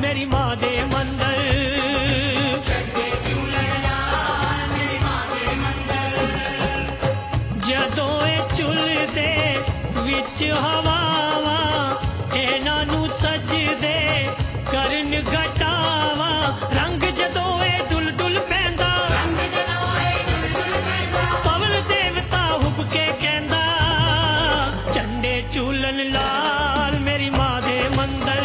मेरी मां दे मंदर जदों ए झुलदे विच हवावा इन्हां नूं सजदे करन घटावा रंग जदों ए दुल दुल पैंदा पवन देवता हुब के कहंदा झंडे झूलन लाल मेरी मां दे मंदर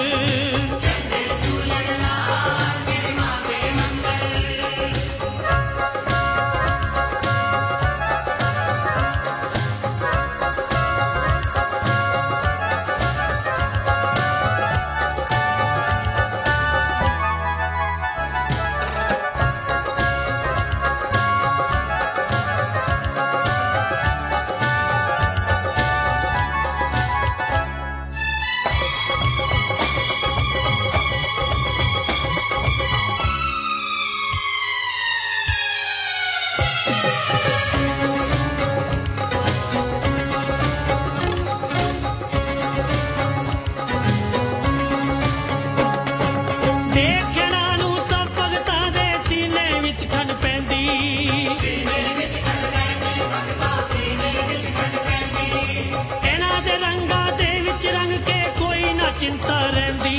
चिंता रहंदी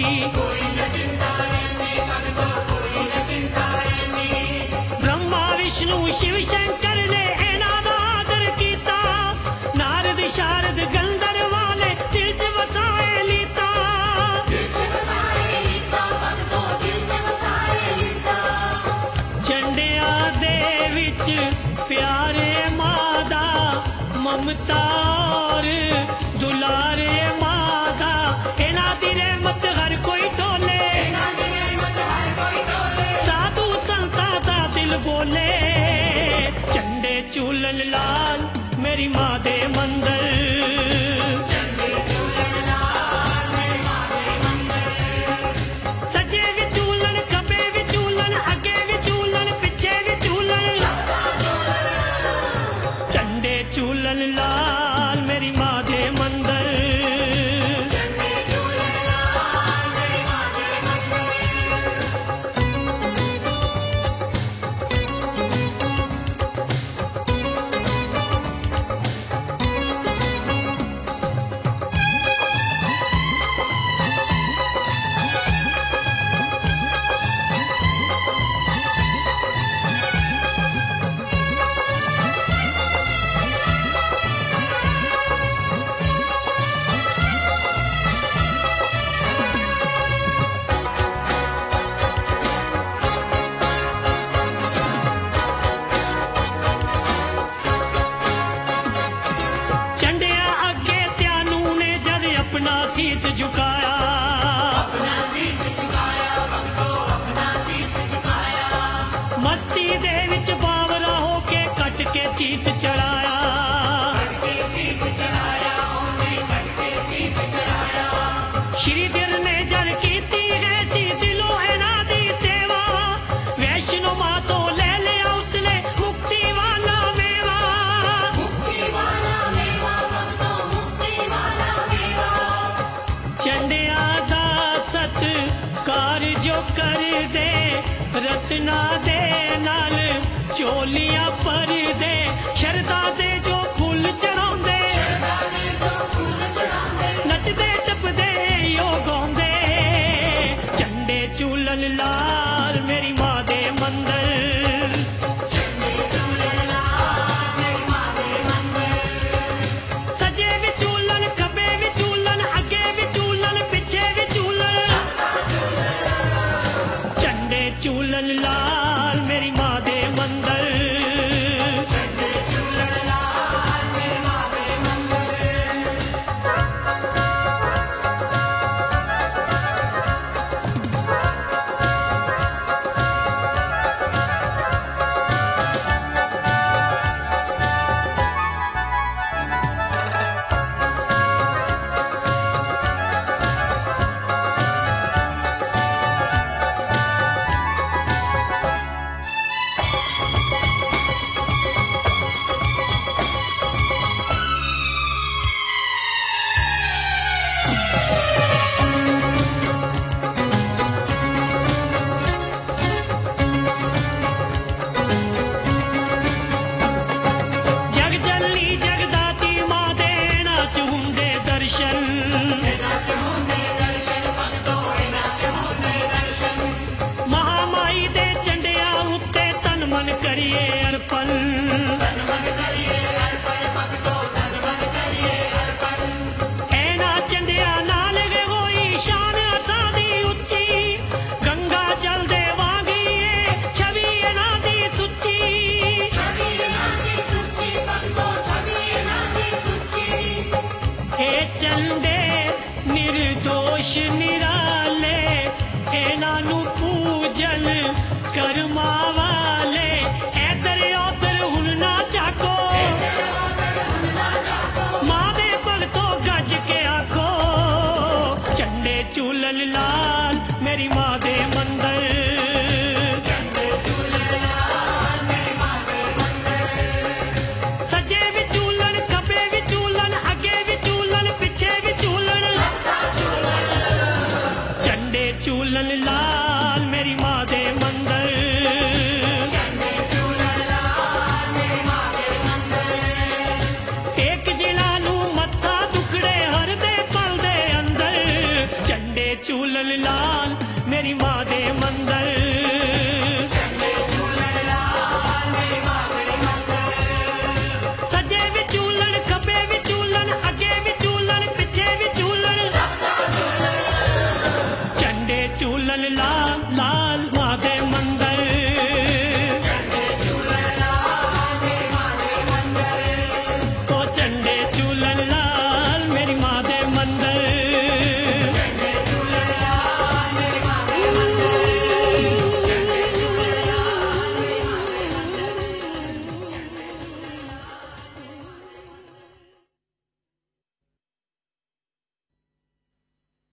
ब्रह्मा विष्णु शिव शंकर ने इन्हां दा आदर कीता नारद शारद गंधर वाले दिल च वसाए लीता झंडिया दे विच प्यारे मां दा ममता और दुलारे इन्हां दी रहमत हर कोई टोले साधु संतां दा दिल बोले झंडे झूलन लाल मेरी मां दे मंदर सजे भी झूलन खब्बे भी झूलन अगे भी झूलन पिछे भी झूलन झंडे झूलन लाल मेरी मां दे मंदर शीस झुकाया मस्ती दे विच बावरा होके कट के शीस चढ़ाया श्री दिल ने जर कीती है जी दिलों इन्हां दी सेवा वैष्णो मां तो ले लिया उसने मुक्ति वाला मेवा झंडिया दा सत्कार जो कर दे रत्ना दे नाल चोलियां पर दे शरदा दे जो फुल चढ़ाउंदे नचदे टपदे यो गाउंदे झंडे झूलन लाल मेरी मां दे मंदर सजे भी झूलन खब्बे भी झूलन अगे भी झूलन पिछे भी झूलन झंडे झूलन लाल मेरी मां दे मंदर नू पूजन कर्मा वाले ऐदर उधर हुन ना झाको मां दे भगतों गज के आखो झंडे झूलन लाल मेरी मां दे मंदिर सज्जे भी झूलन खब्बे भी झूलन अगे भी झूलन पिछे भी झूलन झंडे झूलन लाल मेरी मां दे मंदिर एक जिला नू मत्था दुखड़े हर दे पल दे अंदर झंडे झूलन लाल मेरी मां दे मंदिर सज्जे भी झूलन खब्बे भी झूलन अगे भी झूलन पिछे भी झूलन झंडे झूलन लाल लाल मां दे मंदिर